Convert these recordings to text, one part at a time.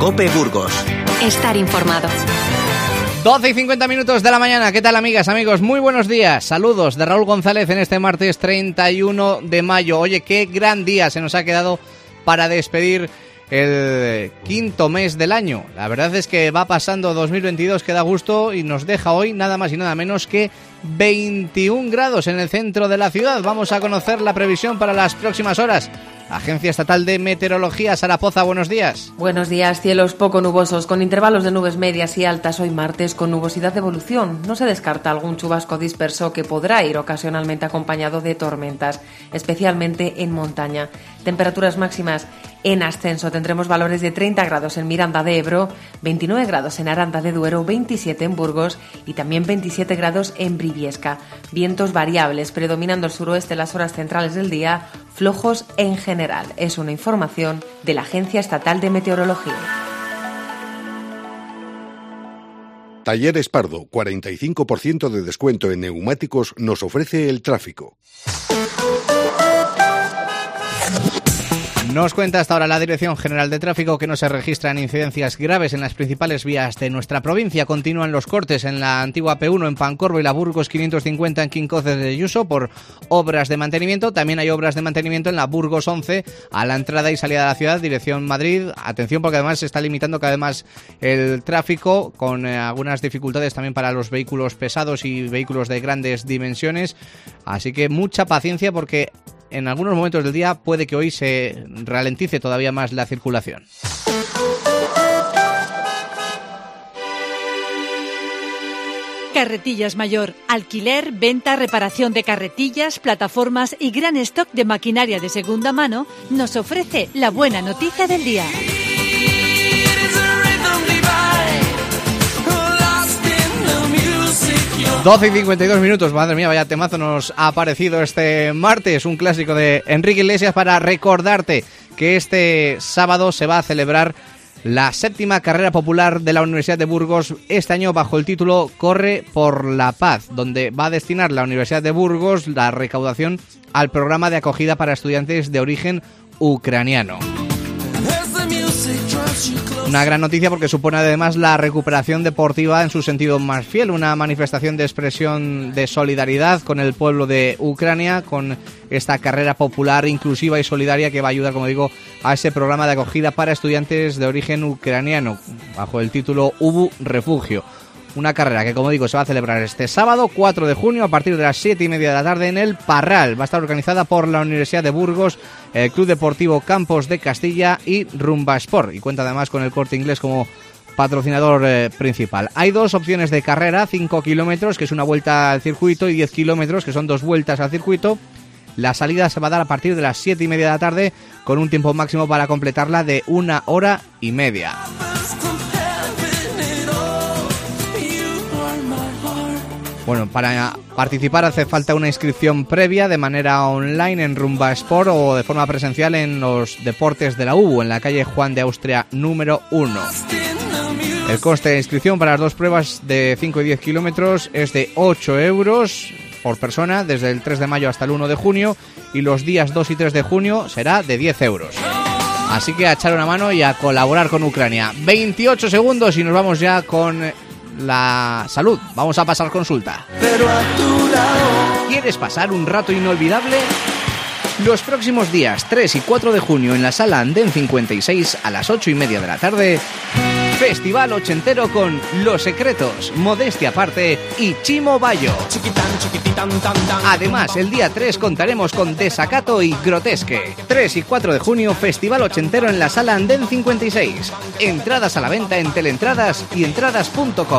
COPE Burgos. Estar informado. 12 y 50 minutos de la mañana. ¿Qué tal, amigas, amigos? Muy buenos días. Saludos de Raúl González en este martes 31 de mayo. Oye, qué gran día se nos ha quedado para despedir el quinto mes del año. La verdad es que va pasando 2022 que da gusto y nos deja hoy nada más y nada menos que 21 grados en el centro de la ciudad. Vamos a conocer la previsión para las próximas horas. Agencia Estatal de Meteorología, Sara Poza, buenos días. Buenos días, cielos poco nubosos, con intervalos de nubes medias y altas hoy martes, con nubosidad de evolución. No se descarta algún chubasco disperso que podrá ir ocasionalmente acompañado de tormentas, especialmente en montaña. Temperaturas máximas en ascenso. Tendremos valores de 30 grados en Miranda de Ebro, 29 grados en Aranda de Duero, 27 en Burgos y también 27 grados en Briviesca. Vientos variables, predominando el suroeste en las horas centrales del día, flojos en general. Es una información de la Agencia Estatal de Meteorología. Talleres Pardo, 45% de descuento en neumáticos nos ofrece el tráfico. Nos cuenta hasta ahora la Dirección General de Tráfico que no se registran incidencias graves en las principales vías de nuestra provincia. Continúan los cortes en la antigua P1 en Pancorbo y la Burgos 550 en Quincoces de Ayuso por obras de mantenimiento. También hay obras de mantenimiento en la Burgos 11 a la entrada y salida de la ciudad, dirección Madrid. Atención, porque además se está limitando cada vez más el tráfico con algunas dificultades también para los vehículos pesados y vehículos de grandes dimensiones. Así que mucha paciencia porque en algunos momentos del día puede que hoy se ralentice todavía más la circulación. Carretillas Mayor. Alquiler, venta, reparación de carretillas, plataformas y gran stock de maquinaria de segunda mano nos ofrece la buena noticia del día. 12 y 52 minutos, madre mía, vaya temazo nos ha aparecido este martes, un clásico de Enrique Iglesias para recordarte que este sábado se va a celebrar la 7ª carrera popular de la Universidad de Burgos, este año bajo el título Corre por la Paz, donde va a destinar la Universidad de Burgos la recaudación al programa de acogida para estudiantes de origen ucraniano. Una gran noticia porque supone además la recuperación deportiva en su sentido más fiel, una manifestación de expresión de solidaridad con el pueblo de Ucrania, con esta carrera popular, inclusiva y solidaria que va a ayudar, como digo, a ese programa de acogida para estudiantes de origen ucraniano, bajo el título UBU Refugio. Una carrera que, como digo, se va a celebrar este sábado, 4 de junio, a partir de las 7:30 de la tarde en el Parral. Va a estar organizada por la Universidad de Burgos, el Club Deportivo Campos de Castilla y Rumba Sport. Y cuenta además con el Corte Inglés como patrocinador principal. Hay dos opciones de carrera, 5 kilómetros, que es una vuelta al circuito, y 10 kilómetros, que son 2 vueltas al circuito. La salida se va a dar a partir de las 7:30 de la tarde, con un tiempo máximo para completarla de 1 hora y media. Bueno, para participar hace falta una inscripción previa de manera online en Rumba Sport o de forma presencial en los deportes de la UBU, en la calle Juan de Austria número 1. El coste de inscripción para las dos pruebas de 5 y 10 kilómetros es de 8 euros por persona desde el 3 de mayo hasta el 1 de junio y los días 2 y 3 de junio será de 10 euros. Así que a echar una mano y a colaborar con Ucrania. 28 segundos y nos vamos ya con la salud. Vamos a pasar consulta. ¿Quieres pasar un rato inolvidable? Los próximos días 3 y 4 de junio en la Sala Andén 56 a las 8:30 de la tarde, Festival Ochentero con Los Secretos, Modestia Aparte y Chimo Bayo. Además, el día 3 contaremos con Desacato y Grotesque. 3 y 4 de junio, Festival Ochentero en la Sala Andén 56. Entradas a la venta en Teleentradas y entradas.com.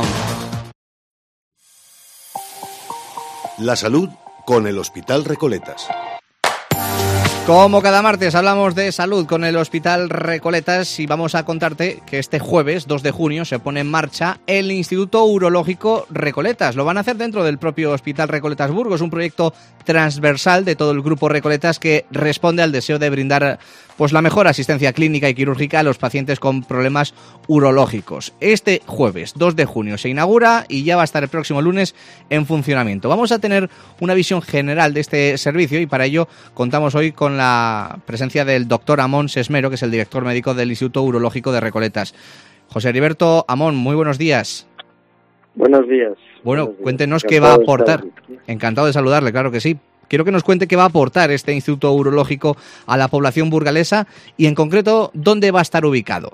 La salud con el Hospital Recoletas. Como cada martes hablamos de salud con el Hospital Recoletas y vamos a contarte que este jueves 2 de junio se pone en marcha el Instituto Urológico Recoletas. Lo van a hacer dentro del propio Hospital Recoletas Burgos, un proyecto transversal de todo el grupo Recoletas que responde al deseo de brindar pues la mejor asistencia clínica y quirúrgica a los pacientes con problemas urológicos. Este jueves 2 de junio se inaugura y ya va a estar el próximo lunes en funcionamiento. Vamos a tener una visión general de este servicio y para ello contamos hoy con con la presencia del doctor Amón Sesmero, que es el director médico del Instituto Urológico de Recoletas. José Heriberto Amón, muy buenos días. Buenos días. Bueno, buenos días. Cuéntenos qué va a aportar. Encantado de saludarle, claro que sí. Quiero que nos cuente qué va a aportar este Instituto Urológico a la población burgalesa y, en concreto, dónde va a estar ubicado.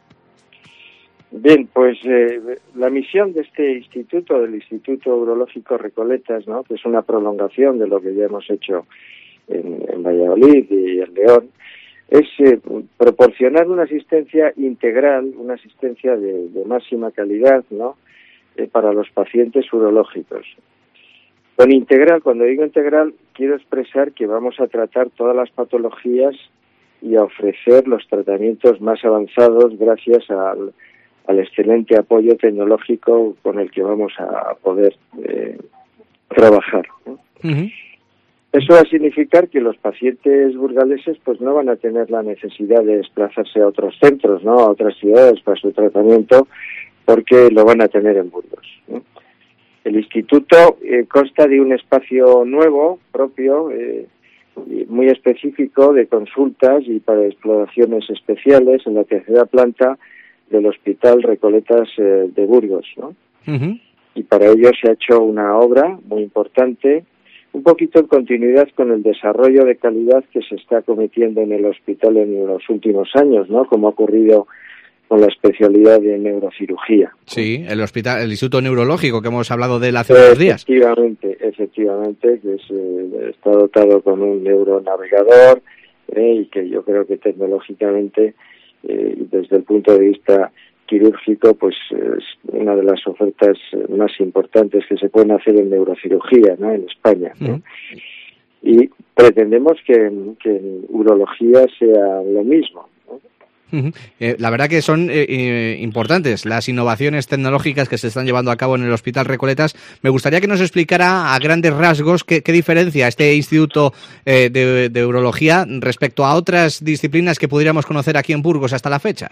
Bien, pues la misión de este instituto, del Instituto Urológico Recoletas, ¿no?, que es una prolongación de lo que ya hemos hecho en Valladolid y en León, es proporcionar una asistencia integral, una asistencia de máxima calidad, ¿no?, para los pacientes urológicos. Con integral, cuando digo integral, quiero expresar que vamos a tratar todas las patologías y a ofrecer los tratamientos más avanzados gracias al excelente apoyo tecnológico con el que vamos a poder trabajar, ¿no? Uh-huh. Eso va a significar que los pacientes burgaleses pues no van a tener la necesidad de desplazarse a otros centros, ¿no?, a otras ciudades para su tratamiento, porque lo van a tener en Burgos, ¿no? El instituto consta de un espacio nuevo, propio, muy específico, de consultas y para exploraciones especiales en la tercera planta del Hospital Recoletas de Burgos, ¿no? Uh-huh. Y para ello se ha hecho una obra muy importante, un poquito en continuidad con el desarrollo de calidad que se está cometiendo en el hospital en los últimos años, ¿no?, como ha ocurrido con la especialidad de neurocirugía. Sí, el Instituto Neurológico, que hemos hablado de él hace unos días. Efectivamente, que está dotado con un neuronavegador y que yo creo que tecnológicamente, desde el punto de vista quirúrgico, pues es una de las ofertas más importantes que se pueden hacer en neurocirugía, ¿no?, en España, ¿no? Uh-huh. Y pretendemos que en urología sea lo mismo, ¿no? Uh-huh. La verdad que son importantes las innovaciones tecnológicas que se están llevando a cabo en el Hospital Recoletas. Me gustaría que nos explicara a grandes rasgos qué diferencia este Instituto de Urología respecto a otras disciplinas que pudiéramos conocer aquí en Burgos hasta la fecha.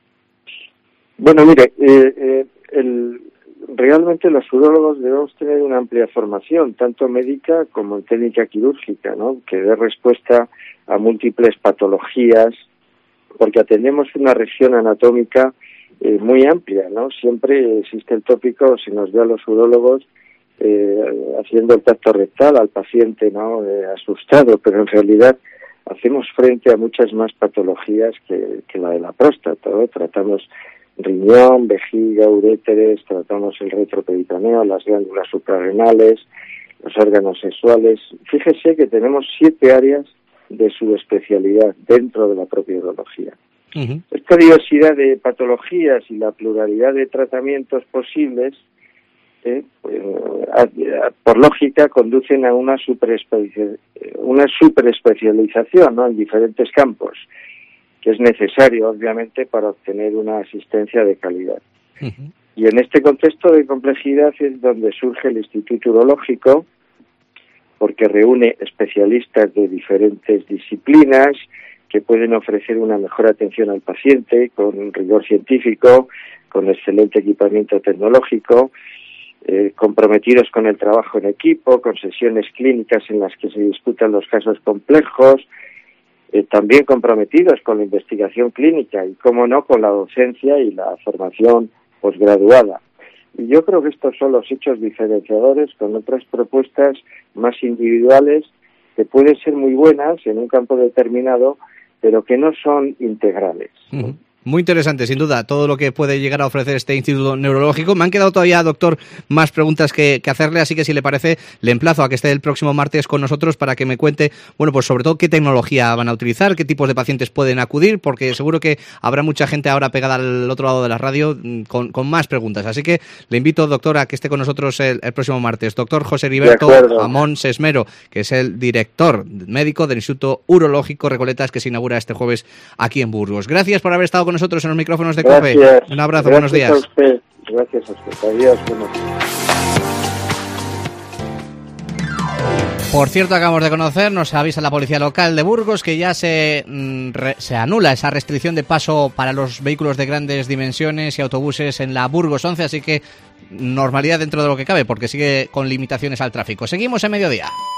Bueno, mire, realmente los urólogos debemos tener una amplia formación, tanto médica como en técnica quirúrgica, ¿no?, que dé respuesta a múltiples patologías, porque atendemos una región anatómica muy amplia, ¿no? Siempre existe el tópico, se nos ve a los urólogos haciendo el tacto rectal al paciente, ¿no?, asustado, pero en realidad hacemos frente a muchas más patologías que la de la próstata, ¿no? Tratamos riñón, vejiga, uréteres, tratamos el retroperitoneo, las glándulas suprarrenales, los órganos sexuales. Fíjese que tenemos 7 áreas de su especialidad dentro de la propia urología. Uh-huh. Esta diversidad de patologías y la pluralidad de tratamientos posibles, por lógica, conducen a una superespecialización, ¿no?, en diferentes campos, que es necesario, obviamente, para obtener una asistencia de calidad. Uh-huh. Y en este contexto de complejidad es donde surge el Instituto Urológico, porque reúne especialistas de diferentes disciplinas que pueden ofrecer una mejor atención al paciente con rigor científico, con excelente equipamiento tecnológico, comprometidos con el trabajo en equipo, con sesiones clínicas en las que se discutan los casos complejos, también comprometidos con la investigación clínica y, cómo no, con la docencia y la formación posgraduada. Y yo creo que estos son los hechos diferenciadores con otras propuestas más individuales que pueden ser muy buenas en un campo determinado, pero que no son integrales. Uh-huh. Muy interesante, sin duda, todo lo que puede llegar a ofrecer este Instituto Neurológico. Me han quedado todavía, doctor, más preguntas que hacerle, así que si le parece, le emplazo a que esté el próximo martes con nosotros para que me cuente, bueno, pues sobre todo qué tecnología van a utilizar, qué tipos de pacientes pueden acudir, porque seguro que habrá mucha gente ahora pegada al otro lado de la radio con más preguntas. Así que le invito, doctor, a que esté con nosotros el próximo martes. Doctor José Heriberto Amón Sesmero, que es el director médico del Instituto Urológico Recoletas, que se inaugura este jueves aquí en Burgos. Gracias por haber estado con nosotros en los micrófonos de COPE. Un abrazo, buenos días. Gracias a usted. Adiós, buenos días. Por cierto, acabamos de conocer, nos avisa la policía local de Burgos que ya se anula esa restricción de paso para los vehículos de grandes dimensiones y autobuses en la Burgos 11, así que normalidad dentro de lo que cabe, porque sigue con limitaciones al tráfico. Seguimos en mediodía.